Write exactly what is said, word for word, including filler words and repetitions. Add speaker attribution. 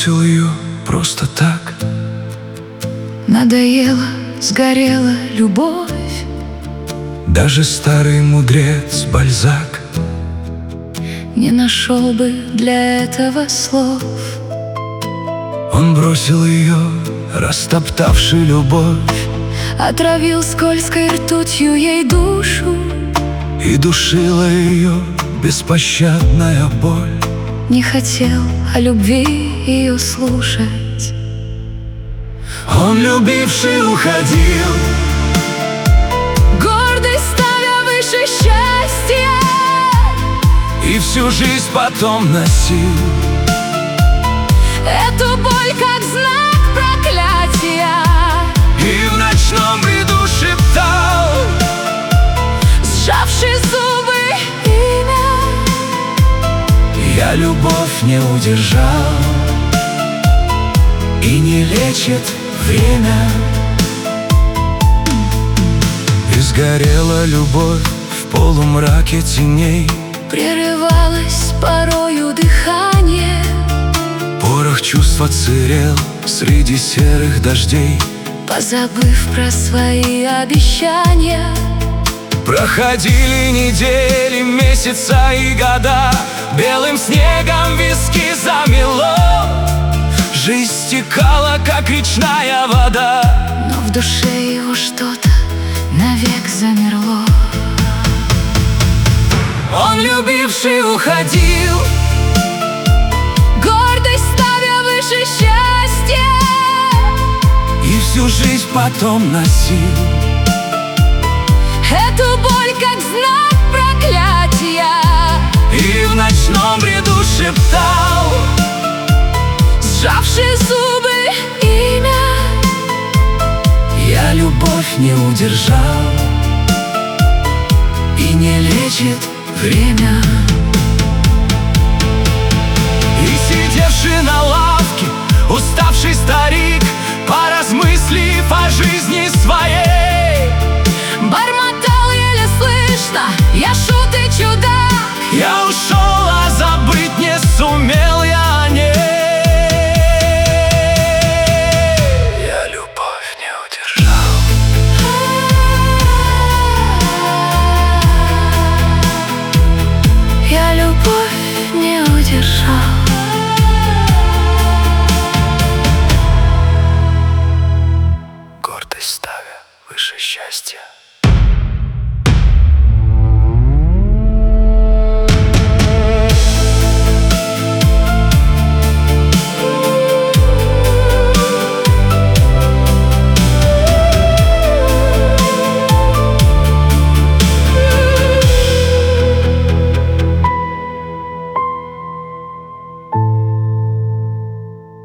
Speaker 1: бросил ее просто так.
Speaker 2: Надоела, сгорела любовь.
Speaker 1: Даже старый мудрец Бальзак
Speaker 2: не нашел бы для этого слов.
Speaker 1: Он бросил ее, растоптавший любовь,
Speaker 2: отравил скользкой ртутью ей душу.
Speaker 1: и душила ее беспощадная боль.
Speaker 2: Не хотел о любви ее слушать.
Speaker 1: Он, любивший, уходил,
Speaker 2: гордость ставя выше счастья,
Speaker 1: и всю жизнь потом носил
Speaker 2: эту боль как знак проклятия.
Speaker 1: и в ночном бреду шептал,
Speaker 2: сжавши зубы, имя.
Speaker 1: я любовь не удержал, и не лечит время. И сгорела любовь в полумраке теней.
Speaker 2: Прерывалось порою дыхание.
Speaker 1: Порох чувств отсырел среди серых дождей.
Speaker 2: Позабыв про свои обещания,
Speaker 1: проходили недели, месяца и года. Белым снегом виски замело. Жизнь стекала, как речная вода.
Speaker 2: но в душе его что-то навек замерло.
Speaker 1: Он, любивший, уходил,
Speaker 2: гордость ставя выше счастья,
Speaker 1: и всю жизнь потом носил
Speaker 2: эту боль как знак проклятия.
Speaker 1: и в ночном бреду шептал,
Speaker 2: Сжавши зубы, имя.
Speaker 1: я любовь не удержал, и не лечит время. И сидевший на лавке уставший старик, поразмыслив о жизни своей,
Speaker 2: бормотал еле слышно: я шут и чудак.
Speaker 1: я ушел, а забыть не сумел я о ней. Я любовь не удержал.
Speaker 2: Я любовь не удержал.